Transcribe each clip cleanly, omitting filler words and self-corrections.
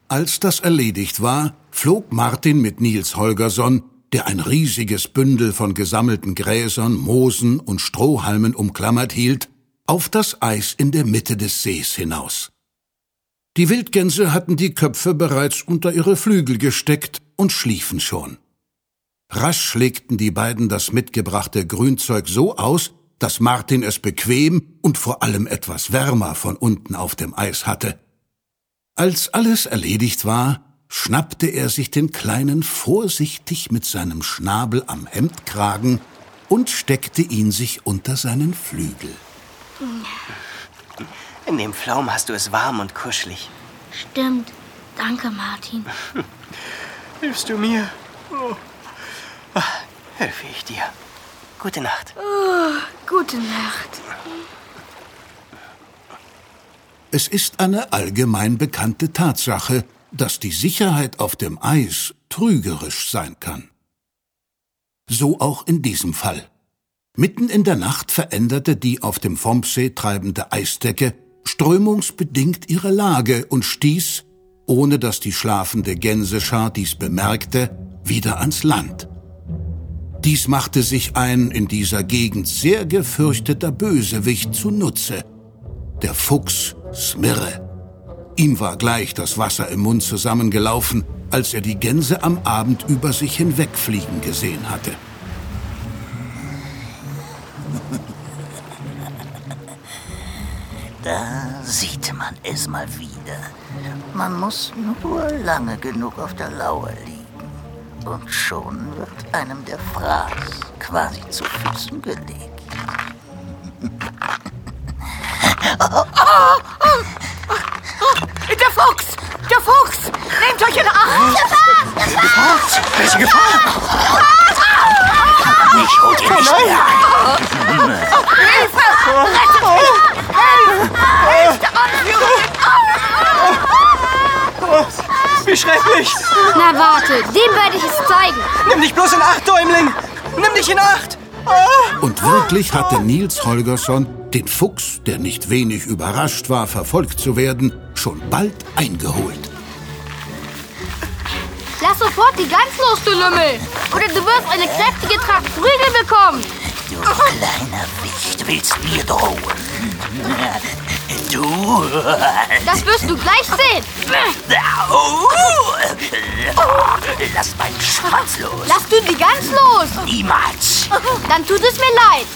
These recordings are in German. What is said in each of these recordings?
Als das erledigt war, flog Martin mit Niels Holgersson, der ein riesiges Bündel von gesammelten Gräsern, Moosen und Strohhalmen umklammert hielt, auf das Eis in der Mitte des Sees hinaus. Die Wildgänse hatten die Köpfe bereits unter ihre Flügel gesteckt und schliefen schon. Rasch legten die beiden das mitgebrachte Grünzeug so aus, dass Martin es bequem und vor allem etwas wärmer von unten auf dem Eis hatte. Als alles erledigt war, schnappte er sich den Kleinen vorsichtig mit seinem Schnabel am Hemdkragen und steckte ihn sich unter seinen Flügel. In dem Pflaum hast du es warm und kuschelig. Stimmt. Danke, Martin. Hilfst du mir? Helfe ich dir. Gute Nacht. Gute Nacht. Es ist eine allgemein bekannte Tatsache, dass die Sicherheit auf dem Eis trügerisch sein kann. So auch in diesem Fall. Mitten in der Nacht veränderte die auf dem Vombsee treibende Eisdecke strömungsbedingt ihre Lage und stieß, ohne dass die schlafende Gänseschar dies bemerkte, wieder ans Land. Dies machte sich ein in dieser Gegend sehr gefürchteter Bösewicht zunutze, der Fuchs Smirre. Ihm war gleich das Wasser im Mund zusammengelaufen, als er die Gänse am Abend über sich hinwegfliegen gesehen hatte. Da sieht man es mal wieder. Man muss nur lange genug auf der Lauer liegen. Und schon wird einem der Fraß quasi zu Füßen gelegt. Der Fuchs! Der Fuchs! Nehmt euch in Acht! Gefahr! Welche Gefahr? Ich hol dir nicht mehr. Hilfe! Rettet mich! Hilfe! Der Anführer! Wie schrecklich! Na warte, dem werde ich es zeigen. Nimm dich bloß in Acht, Däumling! Nimm dich in Acht! Und wirklich hatte Niels Holgersson den Fuchs, der nicht wenig überrascht war, verfolgt zu werden, schon bald eingeholt. Lass sofort die Gans los, du Lümmel! Oder du wirst eine kräftige Tracht Prügel bekommen! Du kleiner Wicht, willst mir drohen? Du? Das wirst du gleich sehen! Lass meinen Schwanz los! Lass du die Gans los! Niemals! Dann tut es mir leid!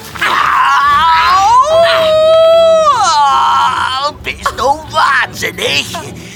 Bist du wahnsinnig?